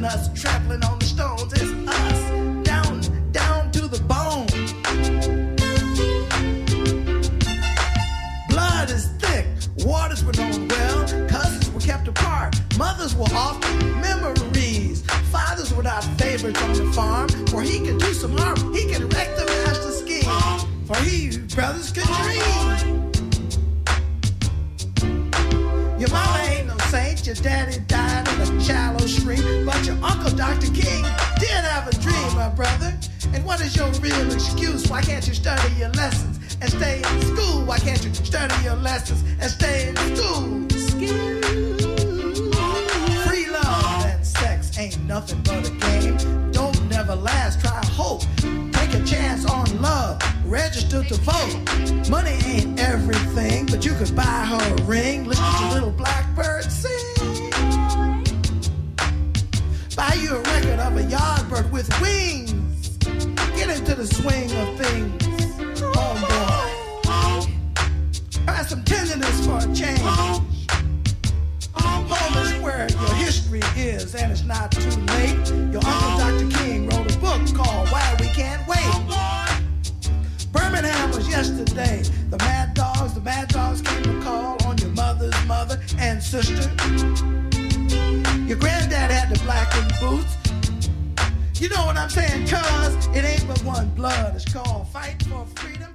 us, trampling on the stones. It's us, down to the bone. Blood is thick, waters were known well, cousins were kept apart, mothers were often memories. Fathers were not favorites on the farm, for he could do some harm, he could wreck the master scheme, for he, brothers, could dream. Your mama ain't no saint, your daddy died in a shallow stream, but your uncle Dr. King did have a dream, my brother. And what is your real excuse? Why can't you study your lessons and stay in school? Why can't you study your lessons and stay in school? Free love and sex ain't nothing but a game. Don't never last, try hope. Take a chance on love, register to vote. Money ain't everything, but you could buy her a ring. Listen to little blackbird sing. Buy you a record of a yardbird with wings. Get into the swing of things, homeboy. Find some tenderness for a change. Home is where your history is, and it's not too late. Your uncle Dr. King wrote a book called Why We Can't Wait. Birmingham was yesterday. The mad dogs came to call on your mother's mother and sister. Your granddad had the blackened boots. You know what I'm saying, cuz it ain't but one blood. It's called Fight for Freedom.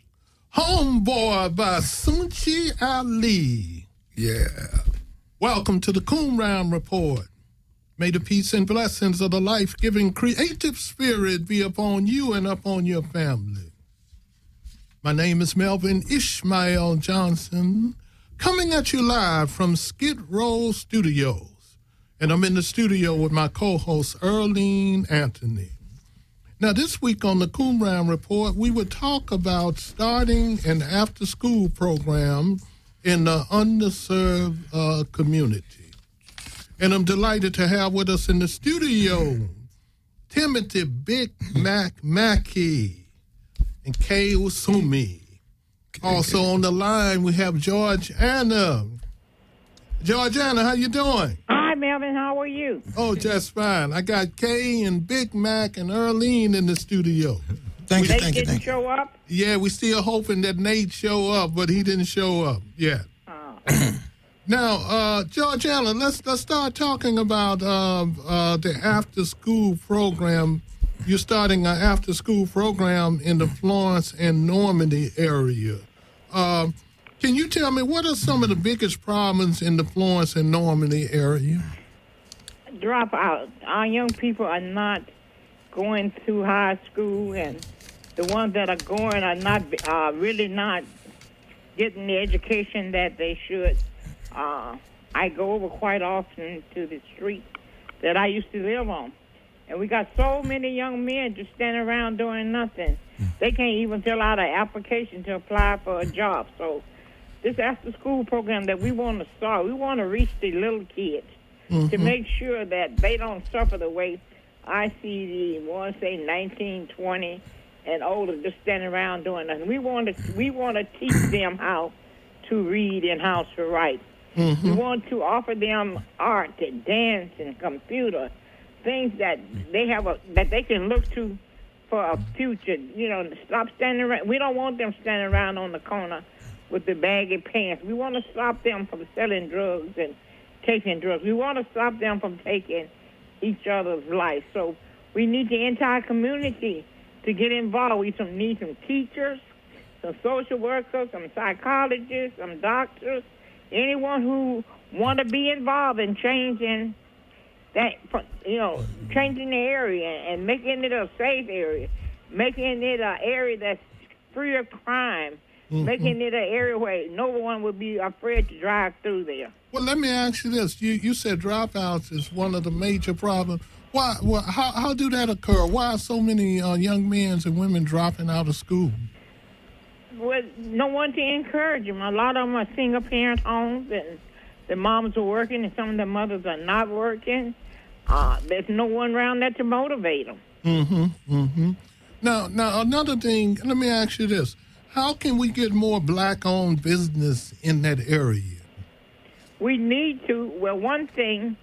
Homeboy by Sunchi Ali. Yeah. Welcome to the Coon Report. May the peace and blessings of the life-giving creative spirit be upon you and upon your family. My name is Melvin Ishmael Johnson, coming at you live from Skid Row Studios. And I'm in the studio with my co-host, Earlene Anthony. Now, this week on the Coonram Report, we would talk about starting an after-school program in the underserved community. And I'm delighted to have with us in the studio Timothy Big Mac Mackey and Kay Usumi. Also on the line, we have Georgiana. Georgiana, how you doing? Hi, Melvin. How are you? Oh, just fine. I got Kay and Big Mac and Earlene in the studio. Thank you. They didn't show up? Yeah, we still hoping that Nate show up, but he didn't show up yet. Oh. Now, Georgiana, let's start talking about the after-school program. You're starting an after-school program in the Florence and Normandy area. Can you tell me what are some of the biggest problems in the Florence and Normandy area? Dropout. Our young people are not going to high school, and the ones that are going are not really not getting the education that they should. I go over quite often to the street that I used to live on, and we got so many young men just standing around doing nothing. They can't even fill out an application to apply for a job. So this after-school program that we want to start, we want to reach the little kids to make sure that they don't suffer the way I see the ones, say, 19, 20, and older, just standing around doing nothing. We want to teach them how to read and how to write. We want to offer them art and dance and computer, things that they have that they can look to for a future. You know, stop standing around. We don't want them standing around on the corner with the baggy pants. We want to stop them from selling drugs and taking drugs. We want to stop them from taking each other's life. So we need the entire community to get involved. We need some teachers, some social workers, some psychologists, some doctors, anyone who want to be involved in changing that, changing the area and making it a safe area, making it an area that's free of crime, making it an area where no one would be afraid to drive through there. Well, let me ask you this. You said dropouts is one of the major problems. Why? Well, how do that occur? Why are so many young men and women dropping out of school? Well, no one to encourage them. A lot of them are single-parent homes, and the moms are working, and some of the mothers are not working. There's no one around there to motivate them. Now, another thing, let me ask you this. How can we get more black-owned business in that area? We need to. Well, one thing,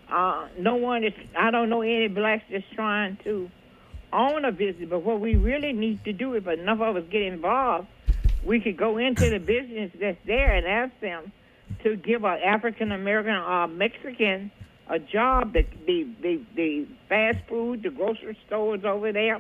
I don't know any blacks that's trying to own a business, but what we really need to do, if enough of us get involved, we could go into the business that's there and ask them to give an African American or Mexican a job. The fast food, the grocery stores over there,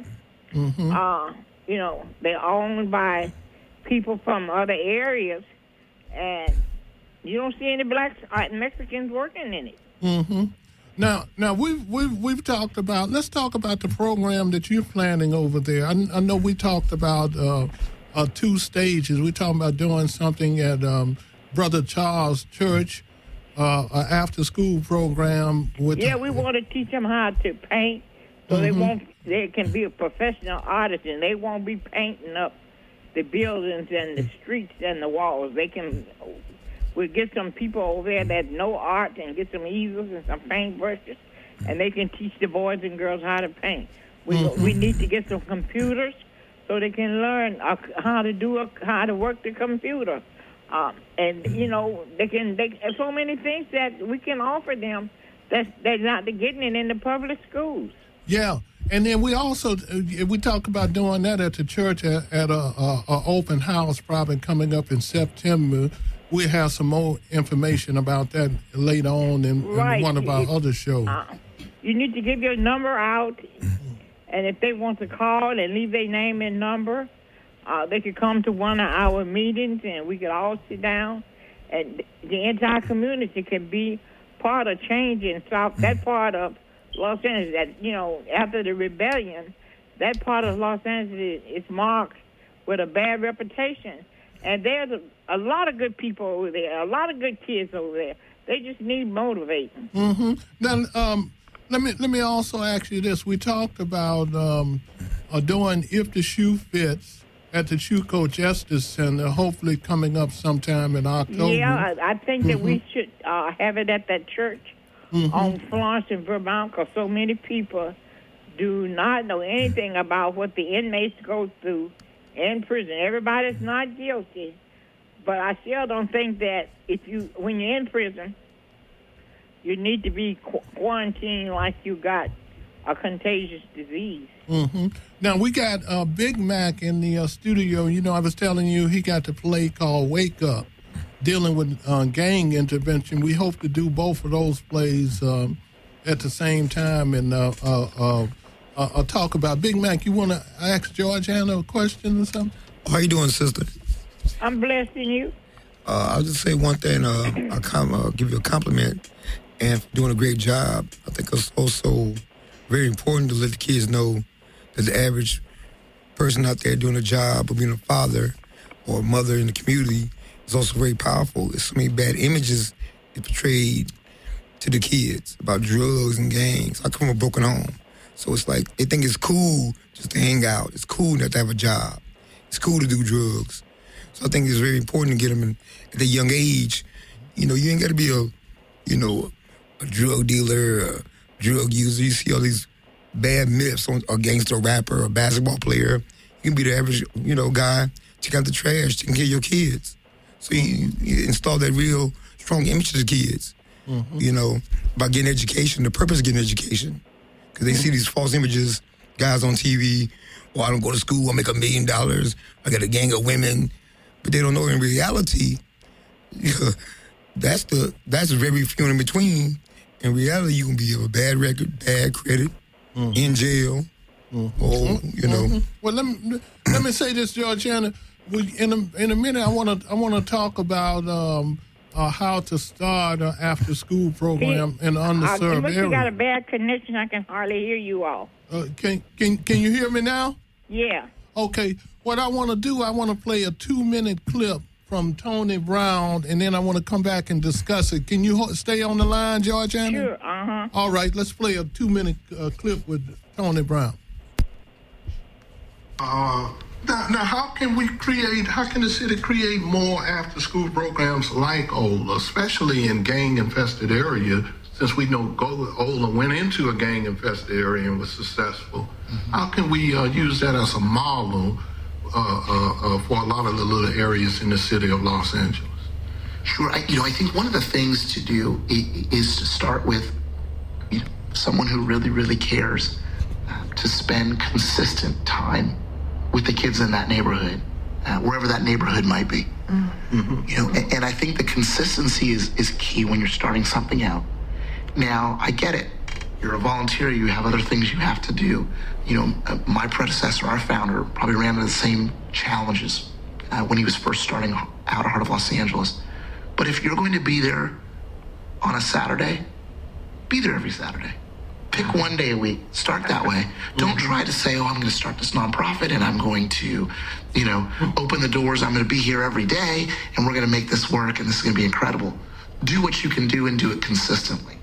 they're owned by people from other areas, and you don't see any blacks and Mexicans working in it. Mm-hmm. Now we've talked about. Let's talk about the program that you're planning over there. I know we talked about 2 stages. We're talking about doing something at Brother Charles Church, an after-school program. We want to teach them how to paint, so they can be a professional artist, and they won't be painting up the buildings and the streets and the walls. We'll get some people over there that know art and get some easels and some paint brushes, and they can teach the boys and girls how to paint. We need to get some computers so they can learn how to work the computer. There's so many things that we can offer them that they're not getting it in the public schools. Yeah, and then we talk about doing that at the church at a open house probably coming up in September. We'll have some more information about that later on in one of our other shows. You need to give your number out, and if they want to call and leave their name and number, they could come to one of our meetings, and we could all sit down, and the entire community can be part of changing that part of Los Angeles. That after the rebellion, that part of Los Angeles is marked with a bad reputation. And there's a lot of good people over there, a lot of good kids over there. They just need motivating. Mm-hmm. Now, let me also ask you this. We talked about doing If the Shoe Fits at the Chuco Justice Center, hopefully coming up sometime in October. Yeah, I think that we should have it at that church on Florence in Vermont, because so many people do not know anything about what the inmates go through in prison. Everybody's not guilty, but I still don't think that when you're in prison, you need to be quarantined like you got a contagious disease. Mm-hmm. Now, we got Big Mac in the studio. I was telling you he got the play called Wake Up, dealing with gang intervention. We hope to do both of those plays at the same time and talk about. Big Mac, you want to ask Georgiana a question or something? How you doing, sister? I'm blessing you. I'll just say one thing. I'll give you a compliment and for doing a great job. I think it's also very important to let the kids know that the average person out there doing a job of being a father or a mother in the community is also very powerful. There's so many bad images portrayed to the kids about drugs and gangs. I come from a broken home. So it's like they think it's cool just to hang out. It's cool not to have a job. It's cool to do drugs. So I think it's very important to get them at a young age. You ain't got to be a drug dealer, a drug user. You see all these bad myths on a gangster rapper, a basketball player. You can be the average, guy. Take out the trash, taking care of your kids. So you install that real strong image to the kids. About getting education, the purpose of getting education. Because they see these false images, guys on TV, I don't go to school, I make $1 million, I got a gang of women. But they don't know in reality, that's very few in between. In reality, you can have a bad record, bad credit, in jail, or, Well, let me say this, Georgiana. In a minute, I want to talk about how to start an after-school program in an underserved area. You got a bad connection. I can hardly hear you all. Can you hear me now? Yeah. Okay. What I want to do, I want to play a 2-minute clip from Tony Brown, and then I want to come back and discuss it. Can you stay on the line, Georgiana? Sure. All right. Let's play a 2-minute clip with Tony Brown. Now, how can the city create more after-school programs like Ola, especially in gang-infested areas, since we know Ola went into a gang-infested area and was successful? How can we use that as a model for a lot of the little areas in the city of Los Angeles? Sure. I think one of the things to do is to start with someone who really, really cares to spend consistent time with the kids in that neighborhood, wherever that neighborhood might be. And I think the consistency is key when you're starting something out. Now, I get it. You're a volunteer. You have other things you have to do. My predecessor, our founder, probably ran into the same challenges when he was first starting out at Heart of Los Angeles. But if you're going to be there on a Saturday, be there every Saturday. Pick one day a week. Start that way. Don't try to say, I'm going to start this nonprofit and I'm going to, open the doors. I'm going to be here every day and we're going to make this work and this is going to be incredible. Do what you can do and do it consistently.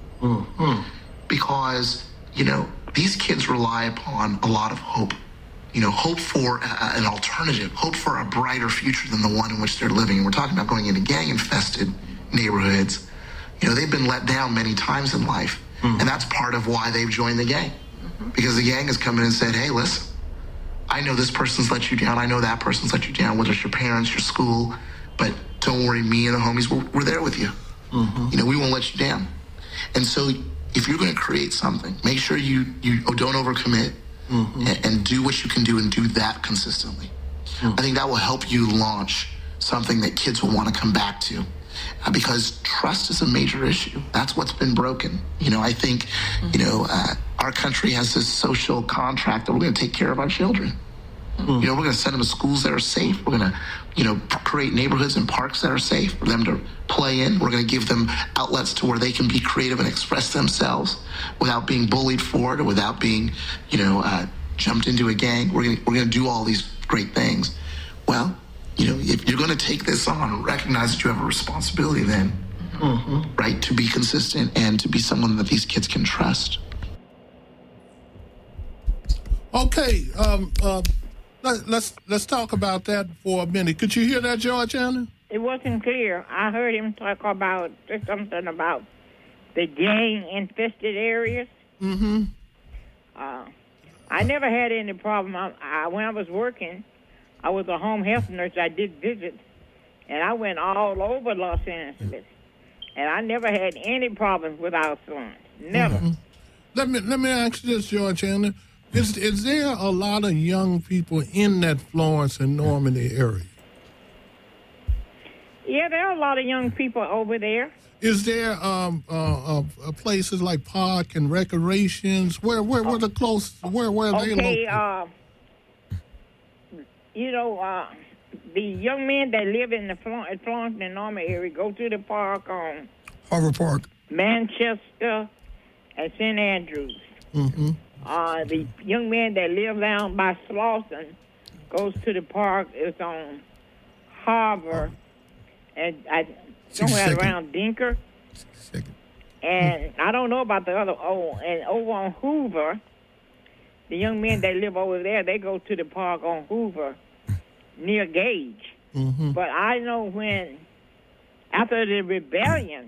Because, these kids rely upon a lot of hope. Hope for an alternative, hope for a brighter future than the one in which they're living. And we're talking about going into gang-infested neighborhoods. They've been let down many times in life. And that's part of why they've joined the gang. Because the gang has come in and said, hey, listen, I know this person's let you down. I know that person's let you down, whether it's your parents, your school. But don't worry, me and the homies, we're there with you. We won't let you down. And so if you're going to create something, make sure you don't overcommit and do what you can do and do that consistently. I think that will help you launch something that kids will want to come back to. Because trust is a major issue. That's what's been broken. I think, our country has this social contract that we're going to take care of our children. We're going to send them to schools that are safe. We're going to, create neighborhoods and parks that are safe for them to play in. We're going to give them outlets to where they can be creative and express themselves without being bullied for it or without being, jumped into a gang. We're going to do all these great things. Well, if you're going to take this on, recognize that you have a responsibility then, right, to be consistent and to be someone that these kids can trust. Okay, let's talk about that for a minute. Could you hear that, Georgiana? It wasn't clear. I heard him talk about something about the gang-infested areas. I never had any problem. When I was working, I was a home health nurse. I did visits, and I went all over Los Angeles, and I never had any problems with our sons. Never. Let me ask you this, Georgiana. Is there a lot of young people in that Florence and Normandy area? Yeah, there are a lot of young people over there. Is there places like park and recreations? Where the close? Where are they located? The young men that live in the Florence and Normandy area go to the park on Harvard Park, Manchester, and St. Andrews. The young man that live down by Slauson goes to the park. It's on Harbor, and I don't have around Dinker. And I don't know about the other. And over on Hoover, the young men that live over there, they go to the park on Hoover near Gage. But I know after the rebellion,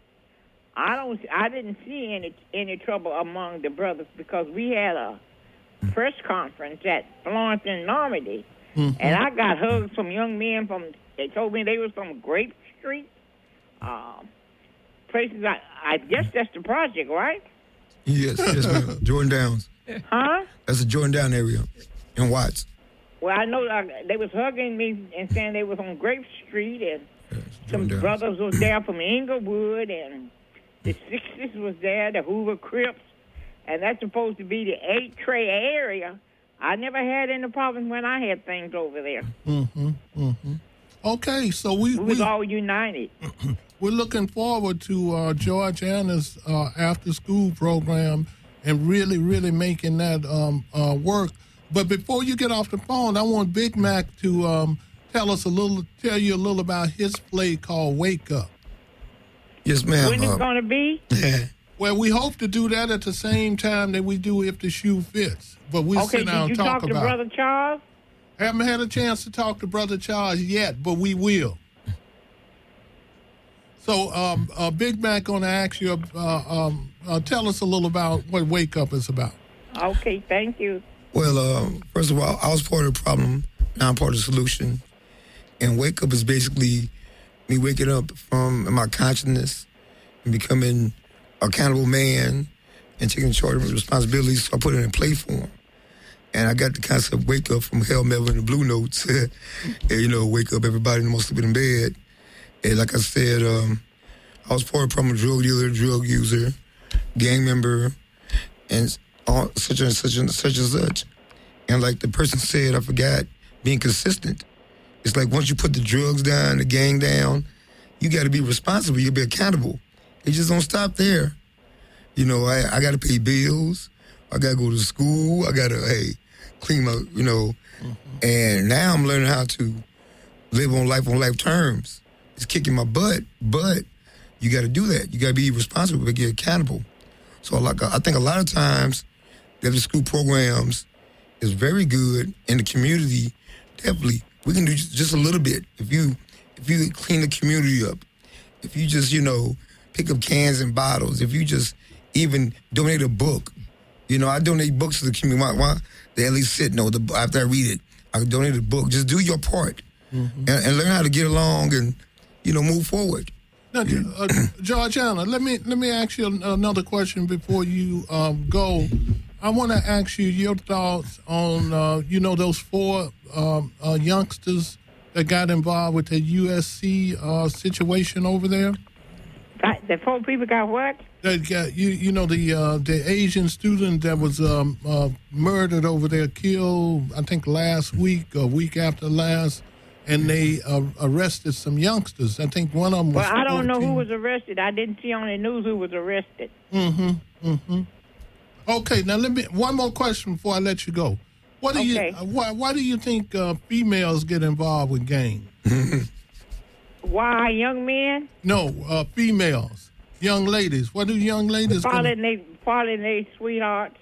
I didn't see any trouble among the brothers because we had a press conference at Florence and Normandy, and I got hugs from young men they told me they were from Grape Street, places. I guess that's the project, right? Yes, ma'am. Jordan Downs. Huh? That's the Jordan Down area in Watts. Well, I know they was hugging me and saying they was on Grape Street, and some brothers was there from Inglewood, and the 60s was there, the Hoover Crips, and that's supposed to be the 8 Trey area. I never had any problems when I had things over there. Okay, so we was all united. We're looking forward to Georgiana's after-school program and really, really making that work. But before you get off the phone, I want Big Mac to tell you a little about his play called Wake Up. Yes, ma'am. When it's going to be? Well, we hope to do that at the same time that we do If the Shoe Fits. But we'll sit down and talk about it. Okay, did you talk to Brother Charles? Haven't had a chance to talk to Brother Charles yet, but we will. So, Big Mac going to ask you, tell us a little about what Wake Up is about. Okay, thank you. Well, first of all, I was part of the problem, now I'm part of the solution. And Wake Up is basically me waking up from my consciousness and becoming an accountable man, and taking charge of responsibilities. So I put it in play form. And I got the concept Wake Up from Hal Melvin and Blue Notes. And, wake up everybody in the most sleeping in bed. And like I said, I was part of the problem, drug dealer, drug user, gang member, and all, such and such and such and such. And like the person said, I forgot, being consistent. It's like once you put the drugs down, the gang down, you got to be responsible. You got to be accountable. It just don't stop there. I got to pay bills. I got to go to school. I got to, clean my, And now I'm learning how to live on life terms. It's kicking my butt, but you got to do that. You got to be responsible, but get accountable. So I think a lot of times the after school programs is very good in the community. Definitely, we can do just a little bit. If you clean the community up, if you just pick up cans and bottles, if you just even donate a book. I donate books to the community. Why they at least sit? After I read it, I donate a book. Just do your part and learn how to get along and move forward. Now, Georgiana, let me ask you another question before you go. I want to ask you your thoughts on those 4 youngsters that got involved with the USC situation over there. The 4 people got what? That got the Asian student that was murdered over there, killed I think last week or week after last, and they arrested some youngsters. I think one of them was. Well, I don't 14. know who was arrested. I didn't see on the news who was arrested. Okay, now one more question before I let you go. What do you? Why do you think females get involved with gangs? Why young men? No, females, young ladies. What do young ladies? Falling they sweethearts.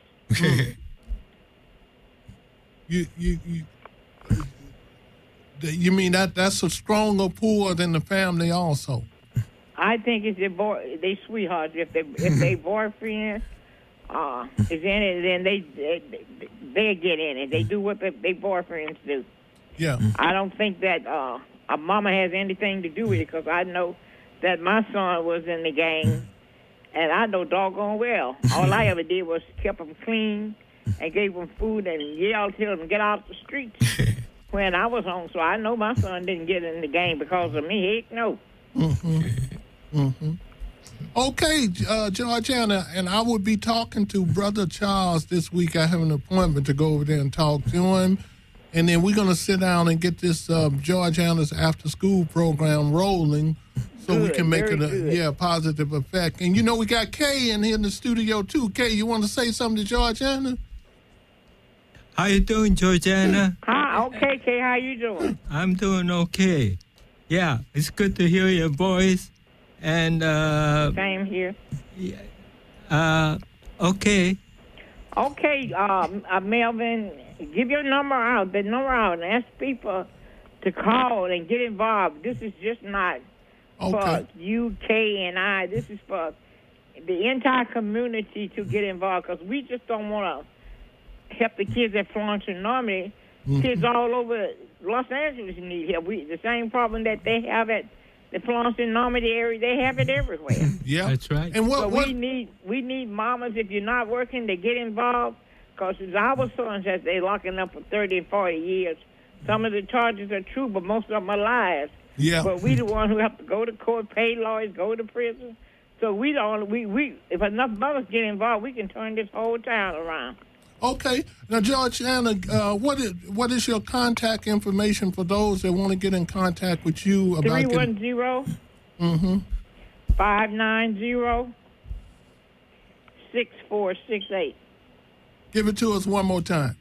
You mean that's a stronger pull than the family also? I think it's they sweethearts. If they boyfriend is in it, then they get in it. They do what their boyfriends do. Yeah. I don't think that a mama has anything to do with it, because I know that my son was in the gang, and I know doggone well. All I ever did was kept him clean and gave him food and yelled to him, get out the streets when I was home. So I know my son didn't get in the gang because of me. Heck no. Okay, Georgiana, and I will be talking to Brother Charles this week. I have an appointment to go over there and talk to him. And then we're going to sit down and get this Georgiana's after-school program rolling so we can make it a positive effect. And, we got Kay in here in the studio, too. Kay, you want to say something to Georgiana? How you doing, Georgiana? Hi, okay, Kay, how you doing? I'm doing okay. Yeah, it's good to hear your voice. And same here. Okay. Okay, Melvin, give your number out, and ask people to call and get involved. This is just not for you, Kay, and I. This is for the entire community to get involved, because we just don't want to help the kids at Florence and Normandy. Kids all over Los Angeles need help. The same problem that they have at the Florence and Normandy area, they have it everywhere. Yeah, that's right. And we need mamas, if you're not working, to get involved, because our sons, as they locking up for 30 and 40 years, some of the charges are true, but most of them are lies. Yeah. But we the ones who have to go to court, pay lawyers, go to prison. So we if enough mothers get involved, we can turn this whole town around. Okay. Now, Georgiana, what is your contact information for those that want to get in contact with you about 310-590-6468. Give it to us one more time.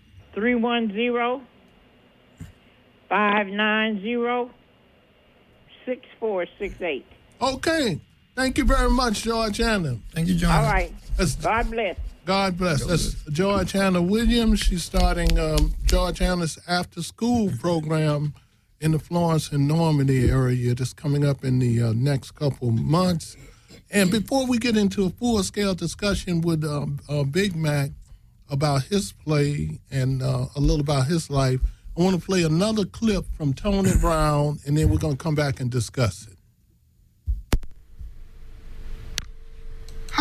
310-590-6468. Okay. Thank you very much, Georgiana. Thank you, John. All right. God bless. God bless. That's Georgiana Williams. She's starting Georgiana's after-school program in the Florence and Normandy area that's coming up in the next couple months. And before we get into a full-scale discussion with Big Mac about his play and a little about his life, I want to play another clip from Tony Brown, and then we're going to come back and discuss it.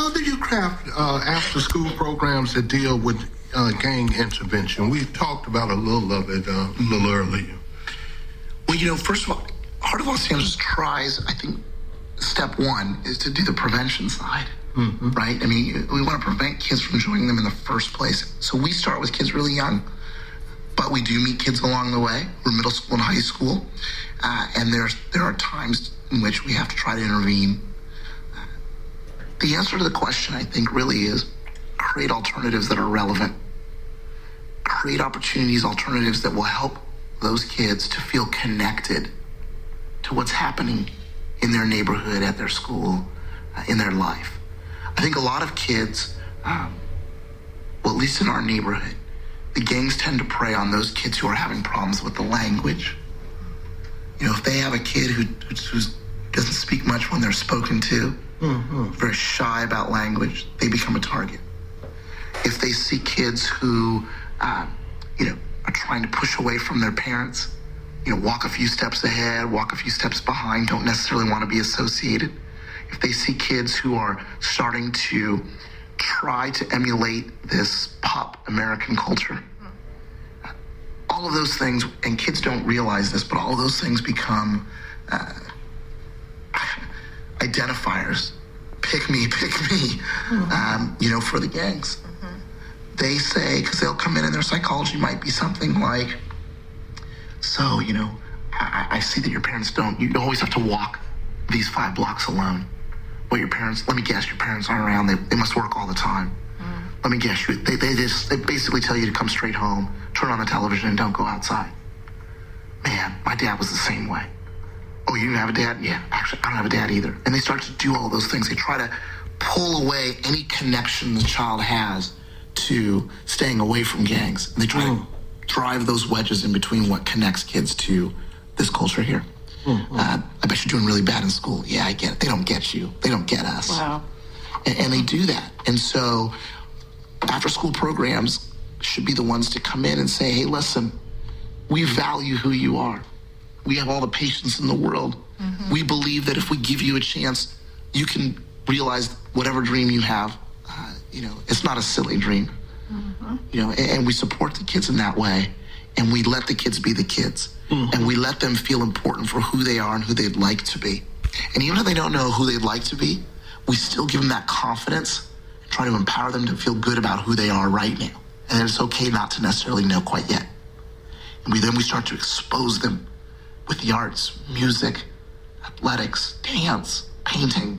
How do you craft after-school programs that deal with gang intervention? We talked about a little of it a little earlier. Well, first of all, Heart of Los Angeles tries, I think, step one is to do the prevention side, right? I mean, we want to prevent kids from joining them in the first place. So we start with kids really young, but we do meet kids along the way. We're middle school and high school, and there are times in which we have to try to intervene. The answer to the question, I think, really is create alternatives that are relevant. Create opportunities, alternatives that will help those kids to feel connected to what's happening in their neighborhood, at their school, in their life. I think a lot of kids, well, at least in our neighborhood, the gangs tend to prey on those kids who are having problems with the language. If they have a kid who doesn't speak much when they're spoken to, very shy about language, they become a target. If they see kids who, are trying to push away from their parents, walk a few steps ahead, walk a few steps behind, don't necessarily want to be associated. If they see kids who are starting to try to emulate this pop American culture, all of those things, and kids don't realize this, but all of those things become identifiers. Pick me, for the gangs. They say, because they'll come in and their psychology might be something like, so, I see that your parents you always have to walk these 5 blocks alone. Well, let me guess, your parents aren't around. They must work all the time. Let me guess, they basically tell you to come straight home, turn on the television, and don't go outside. Man, my dad was the same way. Oh, you didn't have a dad? Yeah, actually, I don't have a dad either. And they start to do all those things. They try to pull away any connection the child has to staying away from gangs. And they try to drive those wedges in between what connects kids to this culture here. I bet you're doing really bad in school. Yeah, I get it. They don't get you. They don't get us. Wow. And they do that. And so after-school programs should be the ones to come in and say, hey, listen, we value who you are. We have all the patience in the world. We believe that if we give you a chance, you can realize whatever dream you have. It's not a silly dream. And we support the kids in that way. And we let the kids be the kids. And we let them feel important for who they are and who they'd like to be. And even if they don't know who they'd like to be, we still give them that confidence, try to empower them to feel good about who they are right now. And it's okay not to necessarily know quite yet. And then we start to expose them with the arts, music, athletics, dance, painting,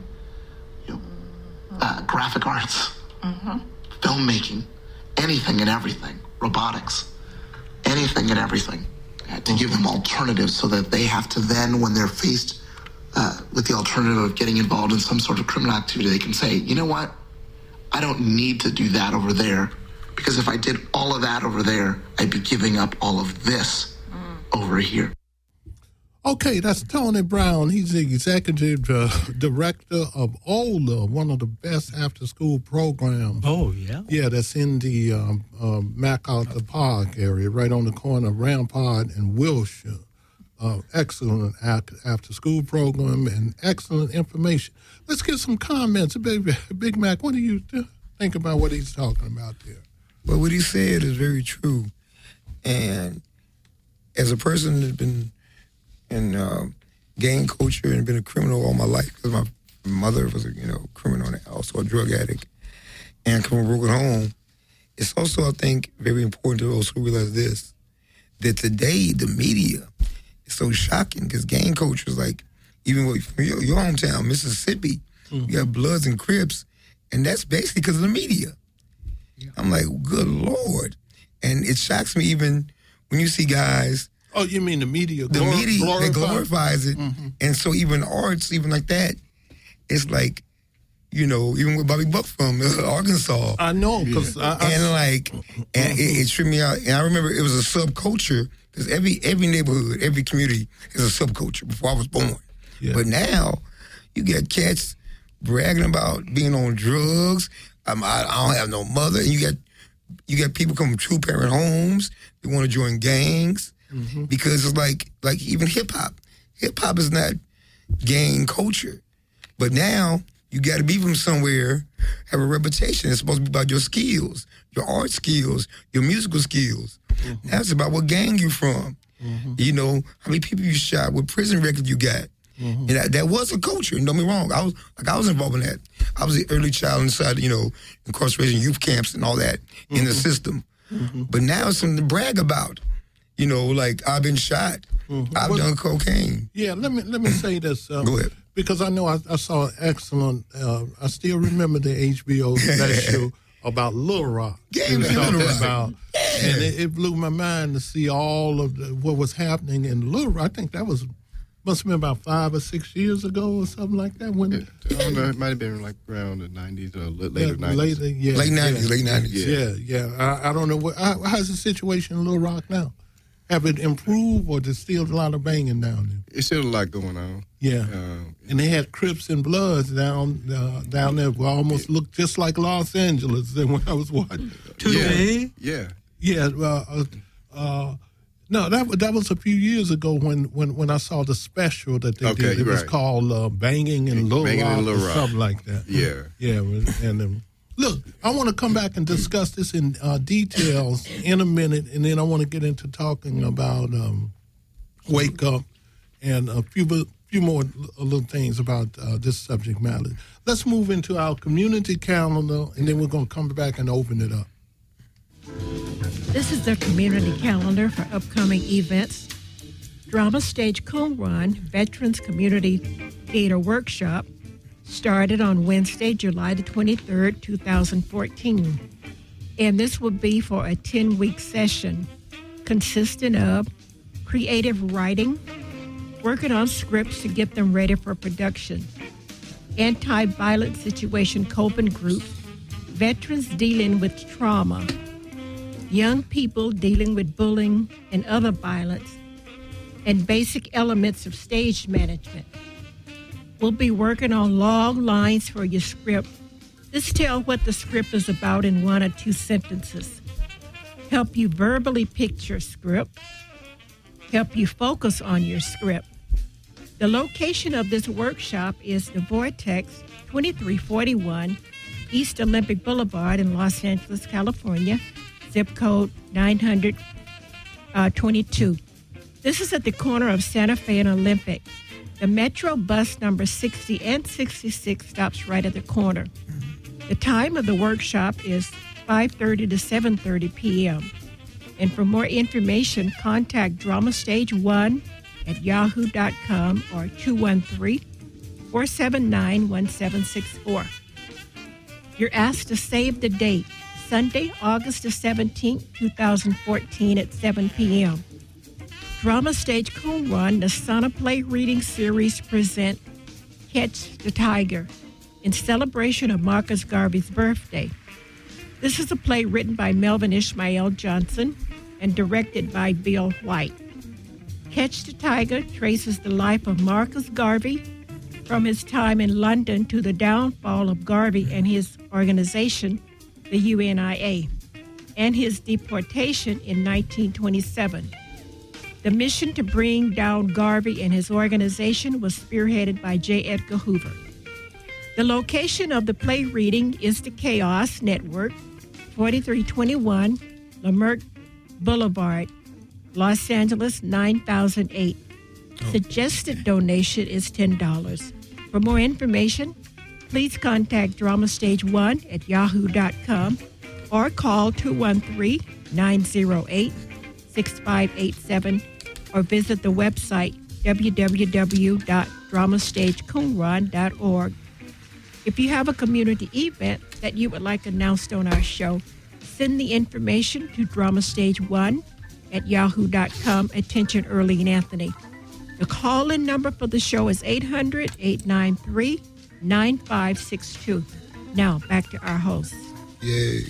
graphic arts, filmmaking, anything and everything, robotics, anything and everything, to give them alternatives so that they have to then, when they're faced with the alternative of getting involved in some sort of criminal activity, they can say, you know what, I don't need to do that over there, because if I did all of that over there, I'd be giving up all of this over here. Okay, that's Tony Brown. He's the executive director of OLA, one of the best after-school programs. Oh, yeah? Yeah, that's in the MacArthur Park area, right on the corner of Rampart and Wilshire. Excellent after-school program and excellent information. Let's get some comments. Big Mac, what do you think about what he's talking about there? Well, what he said is very true. And as a person that's been in gang culture and been a criminal all my life, because my mother was a criminal and also a drug addict, and come from a broken home, it's also, I think, very important to also realize this, that today the media is so shocking, because gang culture is like, even from your hometown, Mississippi, you have Bloods and Crips, and that's basically because of the media. Yeah. I'm like, good Lord. And it shocks me even when you see guys. Oh, you mean the media? The media that glorifies it. And so even arts, even like that, it's like, even with Bobby Buck from Arkansas. I know, because it tripped me out. And I remember it was a subculture, because every neighborhood, every community is a subculture before I was born. Yeah. But now, you get cats bragging about being on drugs. I don't have no mother. And you got people come from two-parent homes. They want to join gangs. Because it's like even hip-hop. Hip-hop is not gang culture. But now, You got to be from somewhere, have a reputation. It's supposed to be about your skills, your art skills, your musical skills. Mm-hmm. That's about what gang you from. Mm-hmm. You know, how many people you shot, what prison record you got. Mm-hmm. And that was a culture, don't get me wrong. I was involved in that. I was the early child inside, you know, incarceration, youth camps and all that in the system. Mm-hmm. But now it's something to brag about. You know, like I've been shot. Mm-hmm. I've done cocaine. Yeah, let me say this. Go ahead. Because I know I saw an excellent, I still remember the HBO special about Lil Rock. Yeah, about, and it blew my mind to see all of what was happening in Lil Rock. I think that must have been about 5 or 6 years ago or something like that. When I don't know, it might have been like around the 90s or later 90s. Late 90s. Yeah. I don't know. How's the situation in Lil Rock now? Have it improved, or there's still a lot of banging down there? It's still a lot going on. Yeah, and they had Crips and Bloods down there. Who almost looked just like Los Angeles. Then when I was watching today, yeah. No, that was a few years ago when I saw the special that they did. It was called Banging in Lil Rock or something like that. Yeah. And look, I want to come back and discuss this in details in a minute, and then I want to get into talking about Wake Up and a few more little things about this subject matter. Let's move into our community calendar, and then we're going to come back and open it up. This is the community calendar for upcoming events. Drama Stage Qumran Veterans Community Theater Workshop started on Wednesday, July the 23rd, 2014. And this will be for a 10-week session consisting of creative writing, working on scripts to get them ready for production, anti-violent situation coping groups, veterans dealing with trauma, young people dealing with bullying and other violence, and basic elements of stage management. We'll be working on long lines for your script. Just tell what the script is about in 1 or 2 sentences. Help you verbally picture script. Help you focus on your script. The location of this workshop is the Vortex, 2341 East Olympic Boulevard in Los Angeles, California, zip code 90022. This is at the corner of Santa Fe and Olympic. The Metro bus number 60 and 66 stops right at the corner. The time of the workshop is 5:30 to 7:30 p.m. And for more information, contact Drama Stage 1 at yahoo.com or 213-479-1764. You're asked to save the date, Sunday, August the 17th, 2014 at 7 p.m. Drama Stage Qumran, the Sonoplay Reading Series present Catch the Tiger in celebration of Marcus Garvey's birthday. This is a play written by Melvin Ishmael Johnson and directed by Bill White. Catch the Tiger traces the life of Marcus Garvey from his time in London to the downfall of Garvey and his organization, the UNIA, and his deportation in 1927. The mission to bring down Garvey and his organization was spearheaded by J. Edgar Hoover. The location of the play reading is the Chaos Network, 4321 Leimert Boulevard, Los Angeles, 9008. Suggested donation is $10. For more information, please contact Drama Stage 1 at yahoo.com or call 213-908-6587 or visit the website www.dramastagecumran.org. If you have a community event that you would like announced on our show, send the information to Drama Stage 1 at yahoo.com. Attention, Earlene Anthony. The call-in number for the show is 800-893-9562. Now, back to our host. Yay.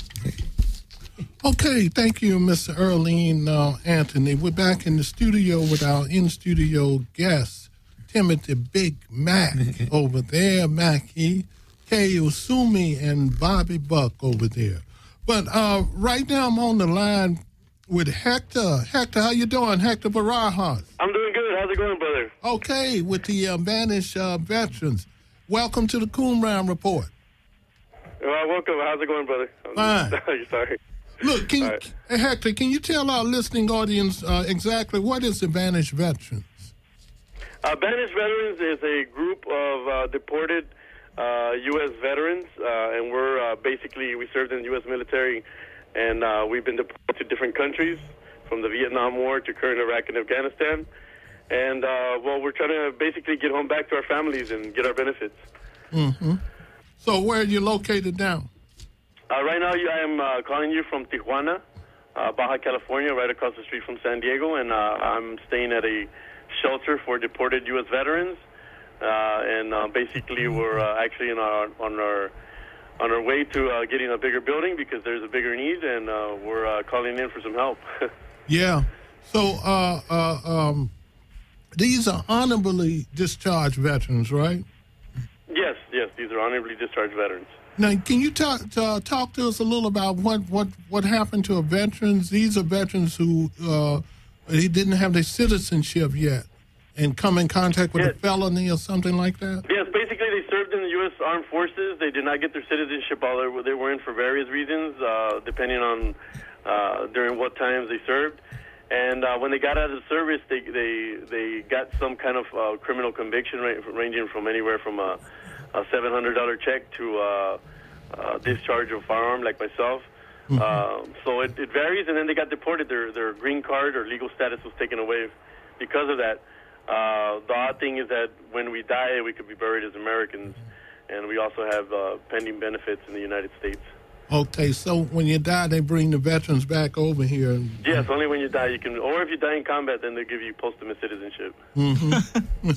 Okay, thank you, Mr. Earlene Anthony. We're back in the studio with our in-studio guests, Timothy Big Mac over there, Mackie, Kay Usumi, and Bobby Buck over there. But right now I'm on the line with Hector. Hector, how you doing? Hector Barajas. I'm doing good. How's it going, brother? Okay, with the Spanish veterans. welcome to the Coon Round Report. Well, welcome. How's it going, brother? Fine. Sorry. Look, Hector, can you tell our listening audience exactly what is Banished Veterans? Banished Veterans is a group of deported U.S. veterans, and we're basically, we served in the U.S. military, and we've been deported to different countries, from the Vietnam War to current Iraq and Afghanistan. And, well, we're trying to basically get home back to our families and get our benefits. Mm-hmm. So where are you located now? Right now, I am calling you from Tijuana, Baja California, right across the street from San Diego, and I'm staying at a shelter for deported U.S. veterans. And basically, we're actually on our way to getting a bigger building because there's a bigger need, and we're calling in for some help. Yeah. So these are honorably discharged veterans, right? Yes, these are honorably discharged veterans. Now, can you talk to us a little about what happened to veterans? These are veterans who they didn't have their citizenship yet and come in contact with a felony or something like that? Yes, basically they served in the U.S. Armed Forces. They did not get their citizenship, although they were in for various reasons, depending on during what times they served. And when they got out of the service, they got some kind of criminal conviction ranging from anywhere from a $700 check to discharge of firearm, like myself. Mm-hmm. So it varies, and then they got deported. Their green card or legal status was taken away because of that. The odd thing is that when we die, we could be buried as Americans, and we also have pending benefits in the United States. Okay, so when you die, they bring the veterans back over here. Yes, only when you die you can, or if you die in combat, then they give you posthumous citizenship. Mm-hmm.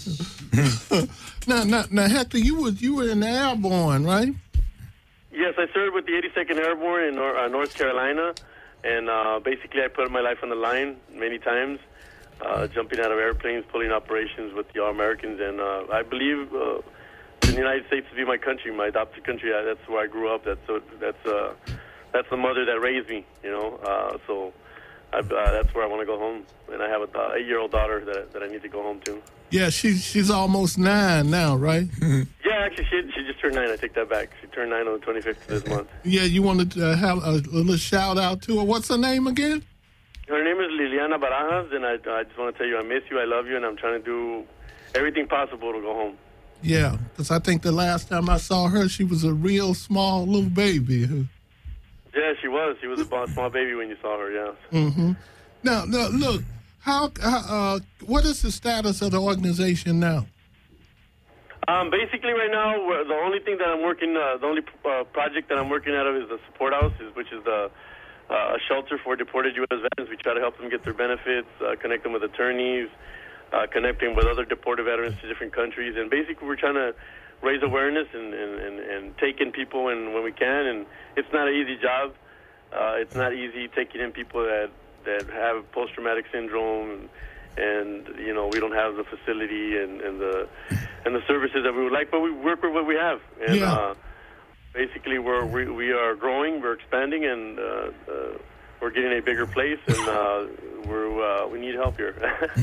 now, Hector, you were in the Airborne, right? Yes, I served with the 82nd Airborne in North Carolina, and basically I put my life on the line many times, jumping out of airplanes, pulling operations with the All-Americans, and I believe in the United States to be my country, my adopted country. That's where I grew up. That's the mother that raised me, you know. So that's where I want to go home, and I have a 8-year-old daughter that I need to go home to. Yeah, she's almost 9 now, right? Yeah, actually, she just turned 9. I take that back. She turned 9 on the 25th of this month. Yeah, you wanted to have a little shout out to her. What's her name again? Her name is Liliana Barajas, and I just want to tell you I miss you, I love you, and I'm trying to do everything possible to go home. Yeah, because I think the last time I saw her, she was a real small little baby. Yeah, she was. She was a small baby when you saw her, yeah. Mm-hmm. Now, look, what is the status of the organization now? Basically, right now, the only thing that I'm working, the only project that I'm working out of is the support house, which is a shelter for deported U.S. veterans. We try to help them get their benefits, connect them with attorneys, connecting with other deported veterans to different countries, and basically we're trying to raise awareness and take in people when we can. And it's not an easy job. It's not easy taking in people that have post-traumatic syndrome, and you know, we don't have the facility and the services that we would like, but we work with what we have. And basically we are growing, we're expanding, and we're getting a bigger place, and we need help here.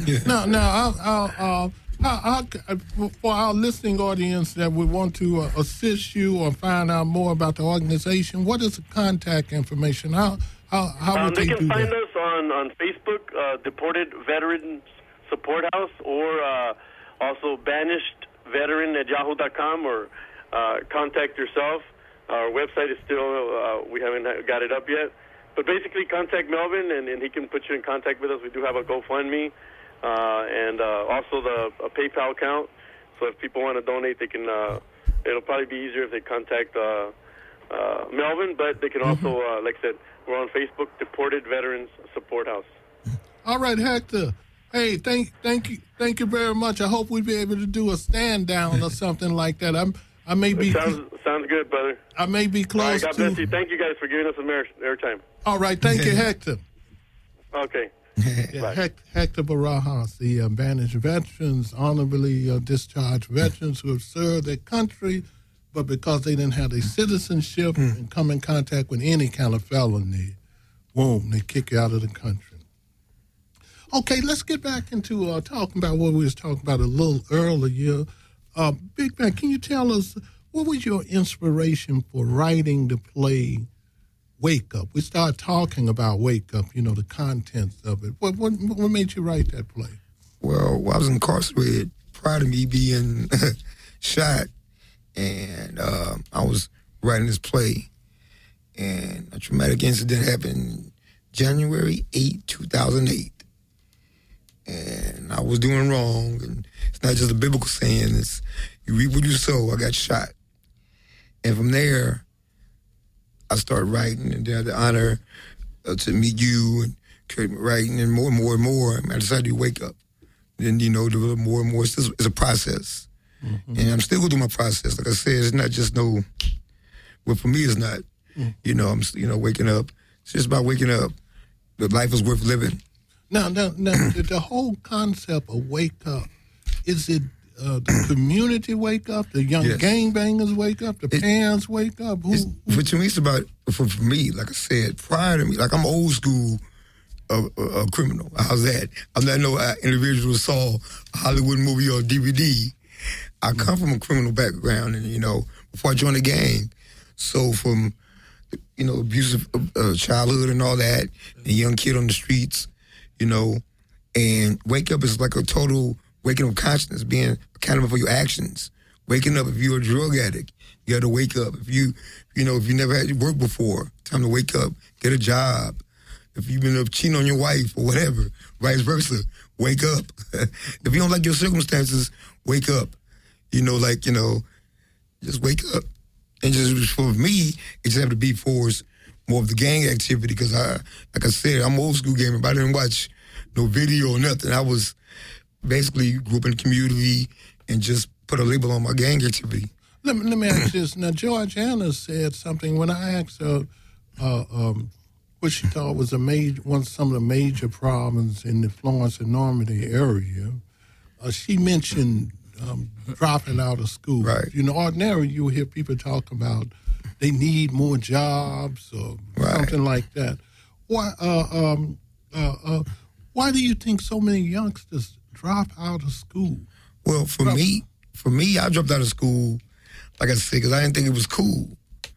Now, for our listening audience that would want to assist you or find out more about the organization, what is the contact information? How would they can do find that? us on Facebook, Deported Veterans Support House, or also banishedveteran@yahoo.com, or contact yourself. Our website is still, we haven't got it up yet. But basically, contact Melvin, and he can put you in contact with us. We do have a GoFundMe, and also a PayPal account. So if people want to donate, they can. It'll probably be easier if they contact Melvin, but they can also, like I said, we're on Facebook, Deported Veterans Support House. All right, Hector. Hey, thank you very much. I hope we'll be able to do a stand down or something like that. I may be. Sounds good, brother. I may be close. All right, God bless you. Thank you guys for giving us some airtime. All right, thank you, Hector. Okay. Yeah, Hector Barajas, the banished veterans, honorably discharged veterans who have served their country, but because they didn't have their citizenship and come in contact with any kind of felony, boom, they kick you out of the country. Okay, let's get back into talking about what we was talking about a little earlier. Big Man, can you tell us what was your inspiration for writing the play Wake Up? We started talking about Wake Up, the contents of it. What made you write that play? Well, I was incarcerated prior to me being shot, and I was writing this play, and a traumatic incident happened January 8, 2008. And I was doing wrong, and it's not just a biblical saying, it's you reap what you sow. I got shot. And from there, I started writing, and then I had the honor to meet you and kept writing, and more and more and more. I decided to Wake Up. Then, develop more and more. It's a process. Mm-hmm. And I'm still going through my process. Like I said, it's not just well, for me, it's not. Mm-hmm. I'm, waking up. It's just about waking up. That life is worth living. Now, the whole concept of Wake Up, is it the community wake up, the young gangbangers wake up, the parents wake up? For me, it's about, for me, like I said, prior to me, like I'm old school criminal. How's that? I'm not no individual who saw a Hollywood movie or DVD. I come from a criminal background, and, before I joined the gang. So from, abusive childhood and all that, and a young kid on the streets, and Wake Up is like a total waking up consciousness, being accountable for your actions. Waking up, if you're a drug addict, you got to wake up. If you never had work before, time to wake up, get a job. If you've been up cheating on your wife or whatever, vice versa, wake up. If you don't like your circumstances, wake up. Just wake up. And just for me, it just have to be for more of the gang activity, because like I said, I'm old school gamer, but I didn't watch no video or nothing. I was basically grew up in the community and just put a label on my gang activity. Let me ask this. Now, Georgiana said something when I asked her what she thought was some of the major problems in the Florence and Normandy area. She mentioned dropping out of school. Right. Ordinarily you hear people talk about they need more jobs or something like that. Why do you think so many youngsters drop out of school? Well, for me, I dropped out of school, like I said, because I didn't think it was cool.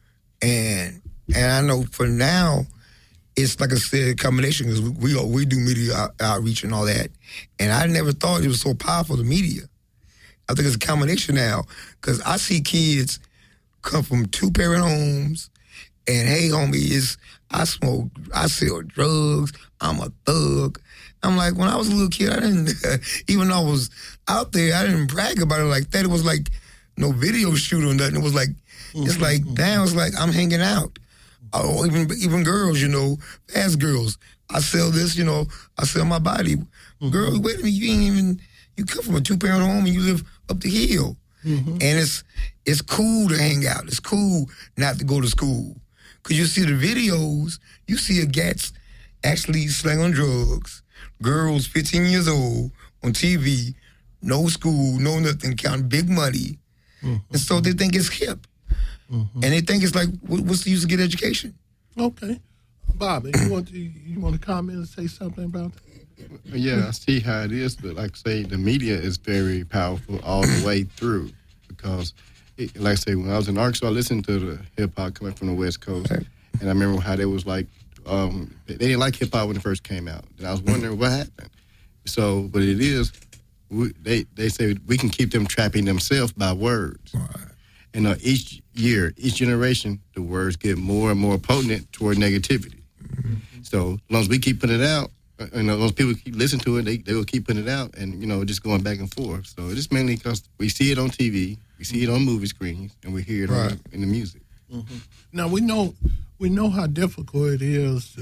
And I know for now, it's like I said, a combination, because we do media outreach and all that. And I never thought it was so powerful, the media. I think it's a combination now, because I see kids come from two-parent homes, and hey, homie, I smoke, I sell drugs, I'm a thug. I'm like, when I was a little kid, I didn't, even though I was out there, I didn't brag about it like that. It was like no video shoot or nothing. It was like, it's like, damn, it's like I'm hanging out. Oh, even girls, fast girls. I sell this, I sell my body. Girl, wait a minute, you come from a two-parent home and you live up the hill. Mm-hmm. And it's cool to hang out. It's cool not to go to school. Because you see the videos, you see a gats actually slang on drugs, girls 15 years old on TV, no school, no nothing, counting big money. Mm-hmm. And so they think it's hip. Mm-hmm. And they think it's like, what's the use of get education? Okay. Bobby, you want to comment and say something about that? Yeah, I see how it is, but like I say, the media is very powerful all the way through, because, like I say, when I was in Arkansas, I listened to the hip-hop coming from the West Coast, and I remember how they was like, they didn't like hip-hop when it first came out, and I was wondering what happened. So, but it is, they say we can keep them trapping themselves by words. Right. And each year, each generation, the words get more and more potent toward negativity. Mm-hmm. So as long as we keep putting it out, those people keep listening to it, they will keep putting it out, and, just going back and forth. So it's mainly because we see it on TV, we see it on movie screens, and we hear it in the music. Mm-hmm. Now, we know how difficult it is,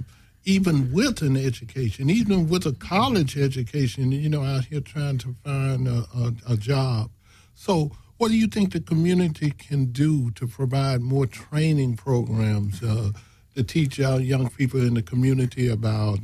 even with an education, even with a college education, out here trying to find a job. So what do you think the community can do to provide more training programs to teach our young people in the community about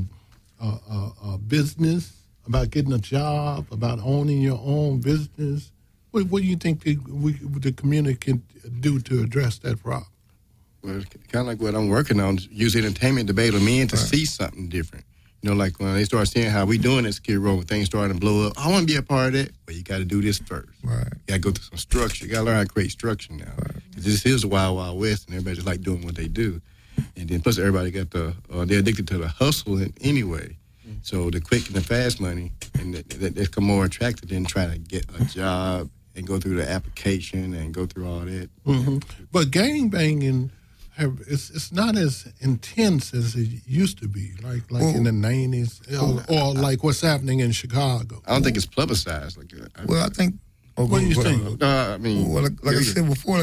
business, about getting a job, about owning your own business? What do you think the community can do to address that problem? Well, it's kind of like what I'm working on, use entertainment to be able to men to see something different. You know, like when they start seeing how we doing this Skid Row, when things starting to blow up, I want to be a part of that. Well, you got to do this first. Right. You got to go through some structure. You got to learn how to create structure now. Right. This is the wild, wild west, and everybody just like doing what they do. And then plus everybody got they're addicted to the hustle anyway. So the quick and the fast money, and they become more attractive than trying to get a job and go through the application and go through all that. Mm-hmm. But gangbanging, it's not as intense as it used to be, like in the 90s, or like what's happening in Chicago. I don't think it's publicized like that. Well, I think... what do you think? I mean... Well, like I said before,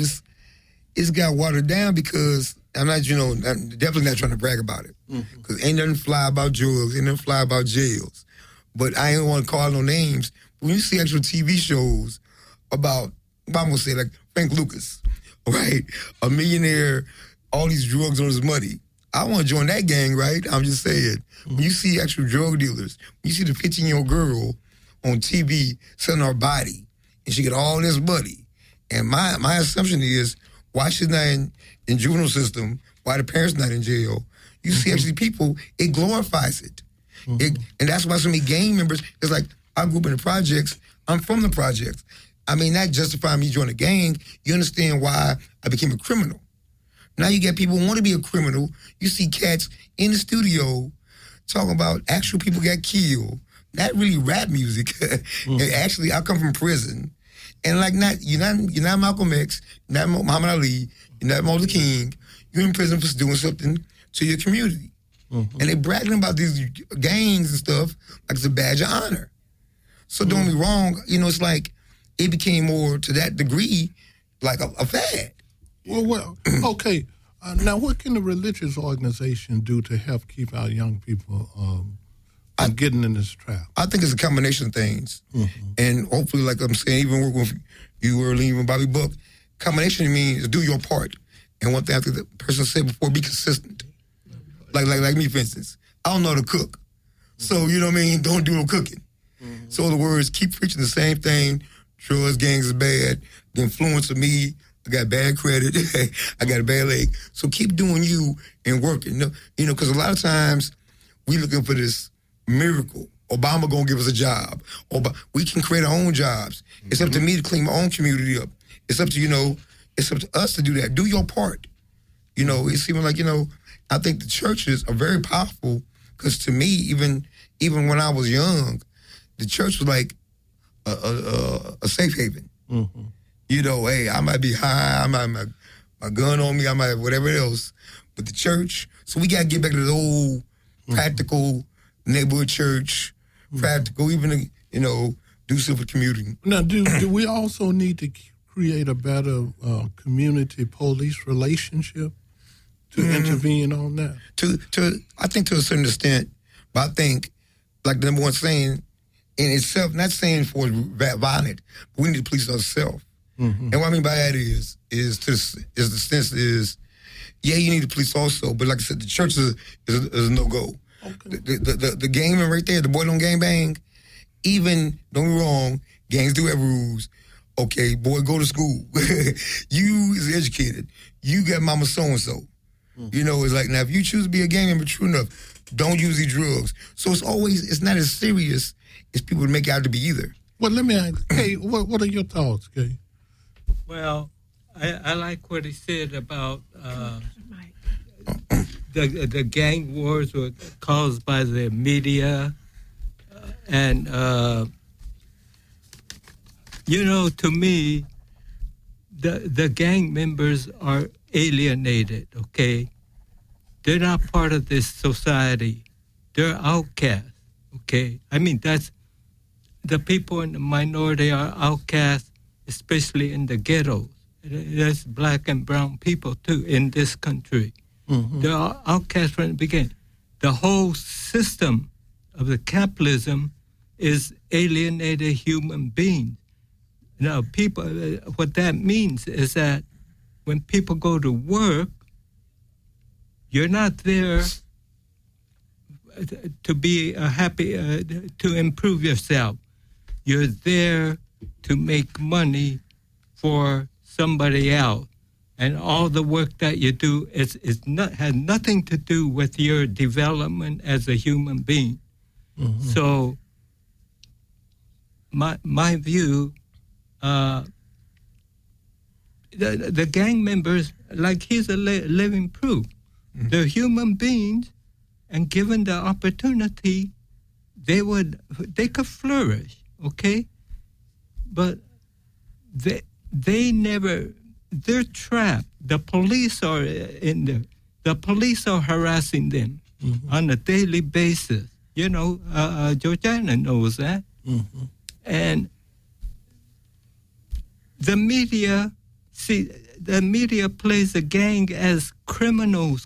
it's got watered down because... I'm not, I'm definitely not trying to brag about it. Because ain't nothing fly about drugs, ain't nothing fly about jails. But I ain't want to call no names. When you see actual TV shows about, I'm going to say like Frank Lucas, right? A millionaire, all these drugs on his money. I want to join that gang, right? I'm just saying. When you see actual drug dealers, when you see the 15-year-old girl on TV selling her body, and she get all this money. And my assumption is, why she's not in juvenile system, why the parents not in jail, you see actually people, it glorifies it. And that's why so many gang members, it's like, I grew up in the projects, I'm from the projects. I mean, that justifying me joining a gang, you understand why I became a criminal. Now you get people who want to be a criminal, you see cats in the studio talking about actual people got killed, not really rap music. And actually, I come from prison. And like, you're not Malcolm X, you're not Muhammad Ali, you're not Martin Luther King. You're in prison for doing something to your community. And they bragging about these gangs and stuff like it's a badge of honor. So don't get me wrong, it's like it became more to that degree like a fad. Well, okay. Now, what can the religious organization do to help keep our young people from getting in this trap? I think it's a combination of things. And hopefully, like I'm saying, even working with you early, even Bobby Buck, combination means do your part. And one thing I think the person said before, be consistent. Like me, for instance, I don't know how to cook. So, you know what I mean? Don't do no cooking. So, in other words, keep preaching the same thing. Drugs, gangs is bad. The influence of me, I got bad credit. I got a bad leg. So keep doing you and working. Because a lot of times we looking for this miracle. Obama gonna give us a job. We can create our own jobs. It's up to me to clean my own community up. It's up to, it's up to us to do that. Do your part. It's even like, I think the churches are very powerful because to me, even when I was young, the church was like a safe haven. Hey, I might be high, I might have my gun on me, I might have whatever else, but the church, so we got to get back to the old practical neighborhood church, practical, even, do something for the community. Now, do we also need to create a better community police relationship to intervene on that? I think to a certain extent, but I think, like the number one saying, in itself, not saying for violent, but we need to police ourselves. And what I mean by that is the sense is, yeah, you need to police also, but like I said, the church is a no-go. Okay. The gangman right there, the boy don't gang bang, even, don't be wrong, gangs do have rules. Okay, boy, go to school. You is educated. You got mama so-and-so. It's like, now if you choose to be a gang member, true enough, don't use these drugs. So it's not as serious as people make it out to be either. Well, let me ask, Kay, what are your thoughts, Kay? Well, I like what he said about the gang wars were caused by the media. And, to me, the gang members are alienated, okay? They're not part of this society. They're outcasts, okay? I mean, that's the people in the minority are outcasts, especially in the ghettos. There's black and brown people, too, in this country. They're outcasts from the beginning. The whole system of the capitalism is alienated human beings. Now, people, what that means is that when people go to work, you're not there to be happy, to improve yourself. You're there to make money for somebody else. and all the work that you do has nothing to do with your development as a human being. Mm-hmm. So my view, the gang members, like he's a living proof. Mm-hmm. They're human beings, and given the opportunity, they could flourish, okay? But they never, they're trapped. The police are in there. The police are harassing them on a daily basis. You know, Georgiana knows that. Mm-hmm. And the media plays the gang as criminals.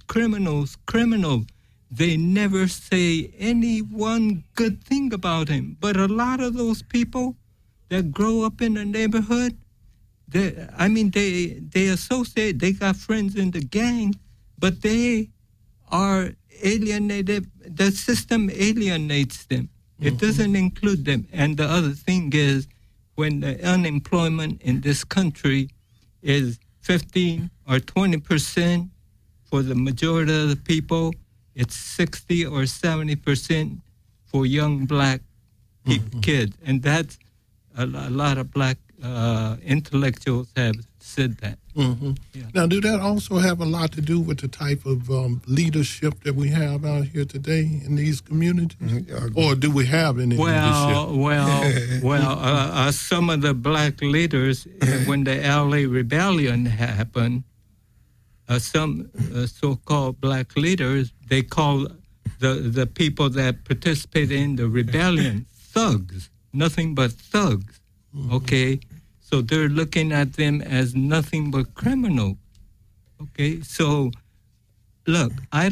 They never say any one good thing about him. But a lot of those people that grow up in the neighborhood, they associate, they got friends in the gang, but they are alienated. The system alienates them. It doesn't include them. And the other thing is, when the unemployment in this country is 15 or 20% for the majority of the people, it's 60 or 70% for young black kids. And that's a lot of black intellectuals have said that. Mm-hmm. Yeah. Now, do that also have a lot to do with the type of leadership that we have out here today in these communities? Mm-hmm. Or do we have any leadership? Well, some of the black leaders, when the LA Rebellion happened, some so-called black leaders, they call the people that participated in the rebellion thugs, nothing but thugs, okay? So they're looking at them as nothing but criminals, okay? So, look, I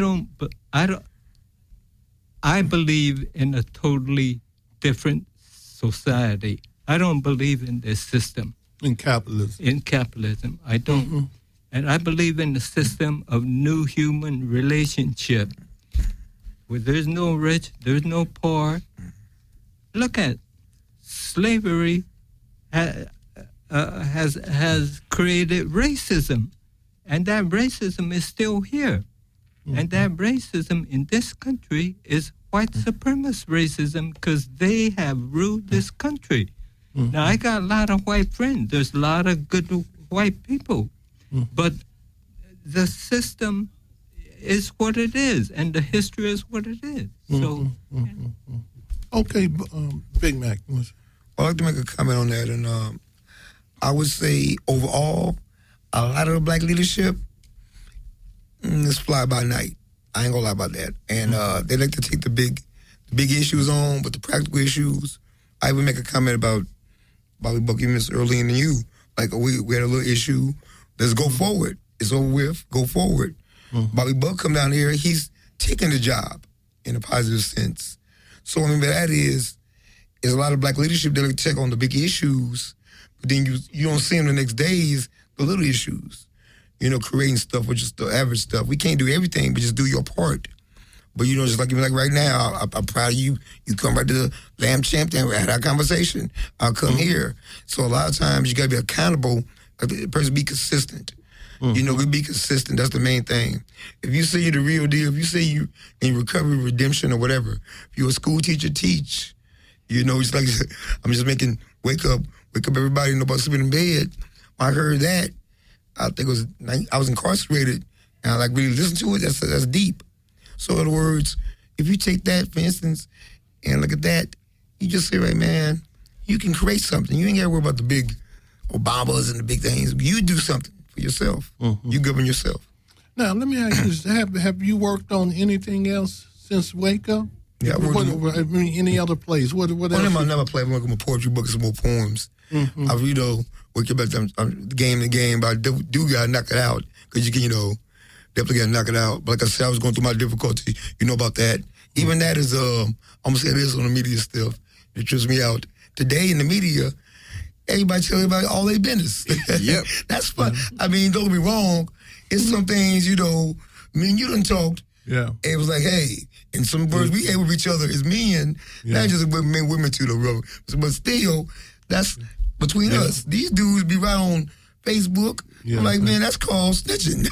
believe in a totally different society. I don't believe in this system. In capitalism. I don't. Mm-hmm. And I believe in the system of new human relationship, where there's no rich, there's no poor. Look at slavery has created racism, and that racism is still here. Mm-hmm. And that racism in this country is white supremacist racism, because they have ruled this country. Mm-hmm. Now, I got a lot of white friends. There's a lot of good white people. But the system is what it is, and the history is what it is. So, okay, Big Mac. I'd like to make a comment on that, and I would say overall, a lot of the black leadership is fly by night. I ain't gonna lie about that, and they like to take the big issues on, but the practical issues. I would make a comment about Bobby Buck even early in you. Like we had a little issue. Let's go forward. It's over with. Go forward. Bobby Buck come down here. He's taking the job in a positive sense. So I mean, that is a lot of black leadership that check on the big issues, but then you don't see them the next days, the little issues. You know, creating stuff with just the average stuff. We can't do everything, but just do your part. But you know, just like right now, I'm proud of you. You come right to the Lamb Champ, and we had our conversation. I'll come here. So a lot of times you got to be accountable. The person be consistent. You know, be consistent. That's the main thing. If you say you're the real deal, if you say you in recovery, redemption, or whatever, if you're a school teacher, teach. You know, it's like I'm just making wake up everybody. Nobody sleeping in bed. When I heard that, I think I was incarcerated, and I like really listened to it. That's deep. So in other words, if you take that, for instance, and look at that, you just say, right, man, you can create something. You ain't got to worry about the big Obamas and the big things. You do something for yourself. You govern yourself. Now, let me ask you this. Have you worked on anything else since Wake Up? Yeah, any other plays? What else? I never play. I'm working on poetry books, some more poems. I read, Wake Up at the game, but I do got to knock it out, because you can, definitely got to knock it out. But like I said, I was going through my difficulty. You know about that. Even that is, I'm going to say this on the media stuff. It trips me out. Today in the media, everybody tell everybody all their business. Yep. That's fun. I mean, don't get me wrong. It's some things, you done talked. Yeah. It was like, hey, in some words, we able with each other as men, not just women too, though, but still, that's between us. These dudes be right on Facebook, Yeah, I'm like, man, that's called snitching.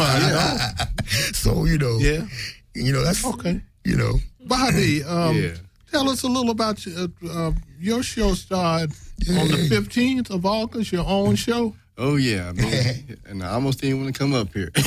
So, that's, okay. Bobby, tell us a little about your show started on the 15th of August, your own show. Oh, yeah. And I almost didn't want to come up here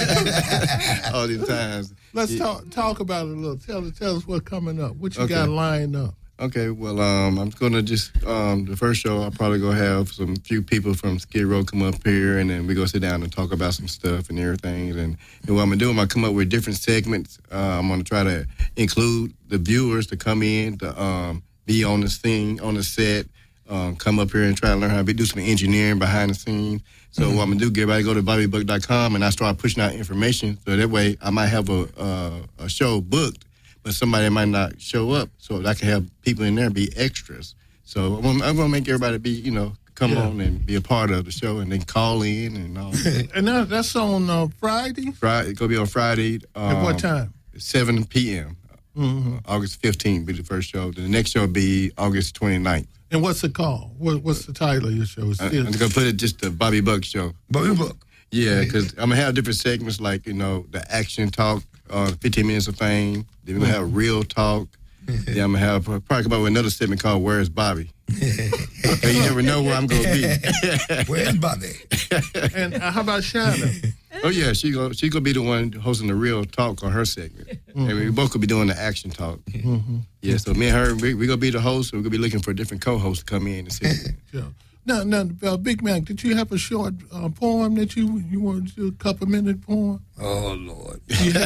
all these times. Let's talk about it a little. Tell us what's coming up. What you got lined up? Okay, well, I'm going to just, the first show, I'll probably go have some few people from Skid Row come up here, and then we go sit down and talk about some stuff and everything. And what I'm going to do, I'm going to come up with different segments. I'm going to try to include the viewers to come in, to be on the scene, on the set, come up here and try to learn how to do some engineering behind the scenes. So what I'm going to do, get everybody to go to BobbyBuck.com, and I start pushing out information. So that way I might have a show booked, but somebody might not show up, so I can have people in there be extras. So I'm going to make everybody be, come on and be a part of the show, and then call in and all. And that's on Friday? Friday. It's going to be on Friday. At what time? 7 p.m. August 15th will be the first show. The next show will be August 29th. And what's it called? What's the title of your show? I'm going to put it just the Bobby Buck Show. Bobby Buck. Yeah, because I'm going to have different segments like, the action talk, 15 Minutes of Fame. Then we're going to have real talk. Then I'm going to have probably come up with another segment called Where's Bobby? Okay, you never know where I'm going to be. Where's Bobby? And how about Shannon? Oh, yeah, she's gonna be the one hosting the real talk on her segment. And we both could be doing the action talk. Yeah, so me and her, we're going to be the host, so we're going to be looking for different co-hosts to come in and sit. Sure. Now, Big Mac, did you have a short poem that you wanted to do, a couple-minute poem? Oh, Lord.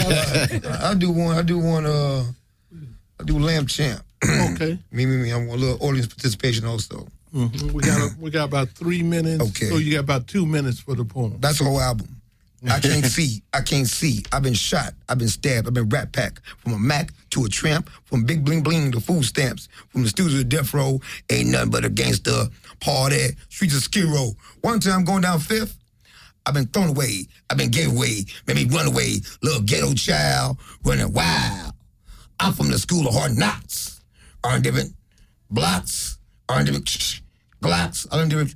I do one, I do Lamb Champ. Okay. Me. I want a little audience participation also. We got about 3 minutes. Okay. So you got about 2 minutes for the poem. That's the whole album. I can't see. I've been shot. I've been stabbed. I've been rat packed. From a Mac to a tramp. From big bling bling to food stamps. From the studio to death row. Ain't nothing but a gangster party. Streets of Skid Row. One time going down Fifth. I've been thrown away. I've been gave away. Made me run away. Little ghetto child running wild. I'm from the school of hard knocks. On different blocks. On different glocks. On different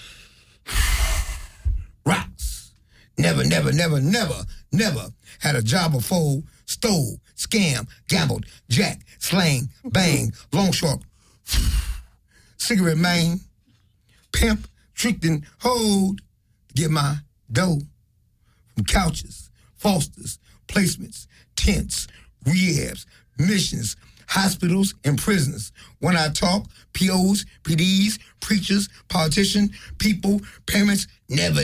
rocks. Never had a job before. Stole, scam, gambled, jack, slang, bang, long short, cigarette man, pimp, tricked and hold to get my dough. From couches, fosters, placements, tents, rehabs, missions, hospitals, and prisons. When I talk, POs, PDs, preachers, politicians, people, parents, never.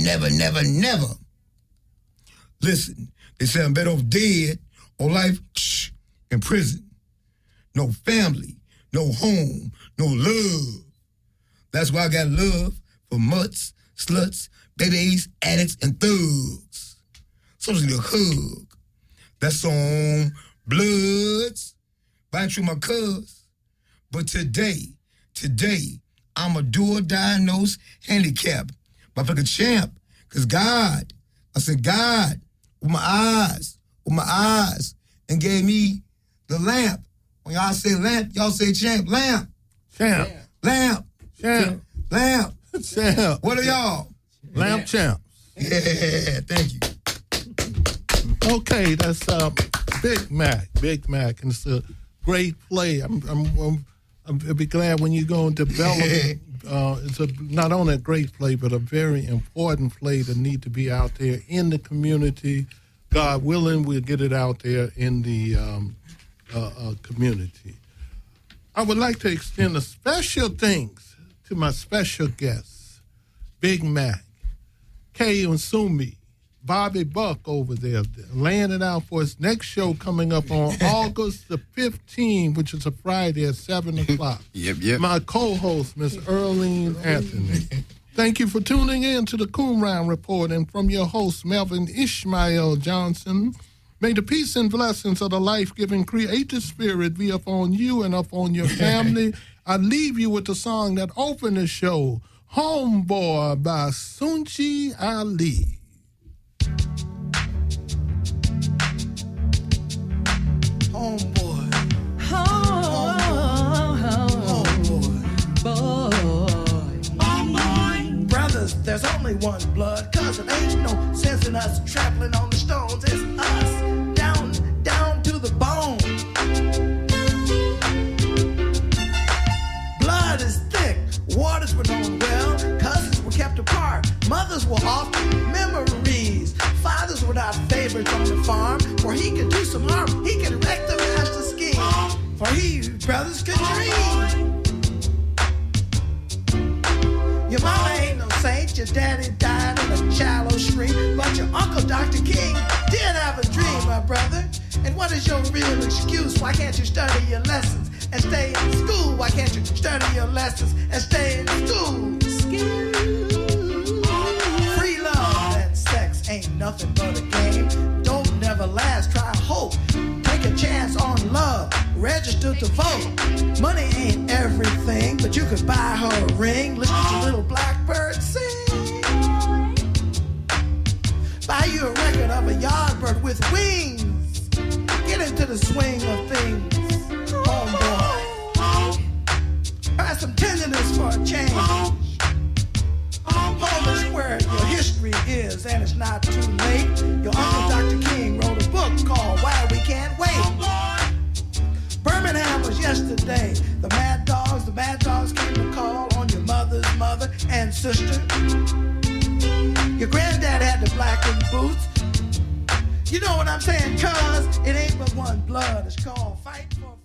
Listen, they say I'm better off dead or life in prison. No family, no home, no love. That's why I got love for mutts, sluts, babies, addicts, and thugs. So just need a hug. That's on Bloods. Buying through my cuz. But today, I'm a dual-diagnosed handicap. But I'm like a champ. Because God, with my eyes, and gave me the lamp. When y'all say lamp, y'all say champ. Lamp. Champ. Lamp. Champ. Lamp. Champ. What are y'all? Lamp champ. Yeah, thank you. Okay, that's Big Mac, and it's a great play. I'll be glad when you go and develop. It's not only a great play, but a very important play that need to be out there in the community. God willing, we'll get it out there in the community. I would like to extend a special thanks to my special guests, Big Mac, Kay Unsumi, Bobby Buck over there, laying it out for his next show coming up on August the 15th, which is a Friday at 7 o'clock. Yep. My co-host, Miss Earlene Anthony. Thank you for tuning in to the Coon Round Report, and from your host, Melvin Ishmael Johnson, may the peace and blessings of the life-giving creative spirit be upon you and upon your family. I leave you with the song that opened the show, Homeboy by Sunchi Ali. Homeboy. Brothers, there's only only one blood, cause it ain't no sense in us trampling on the stones. It's us, down to the bone. Blood is thick, waters were known well, cousins were kept apart, mothers were often memories. Fathers were not favorites on the farm, for he could do some harm, he could wreck the master scheme, for he, brothers, could dream. Your mama ain't no saint, your daddy died in a shallow stream, but your uncle Dr. King did have a dream, my brother. And what is your real excuse? Why can't you study your lessons and stay in school? Why can't you study your lessons and stay in school? Free love and sex ain't nothing but a game. Don't never last, try hope. Take a chance on love, register to vote. Money ain't everything, but you could buy her a ring. Listen to little blackbird sing. Buy you a record of a yardbird with wings. Get into the swing of things, homeboy. Try some tenderness for a change. Home is where your history is, and it's not too late. Your uncle Dr. King wrote a book called Why We Can't Wait. Birmingham was yesterday. The mad dogs came to call on your mother's mother and sister. Your granddad had the blackened boots. You know what I'm saying, cuz it ain't but one blood. It's called fight.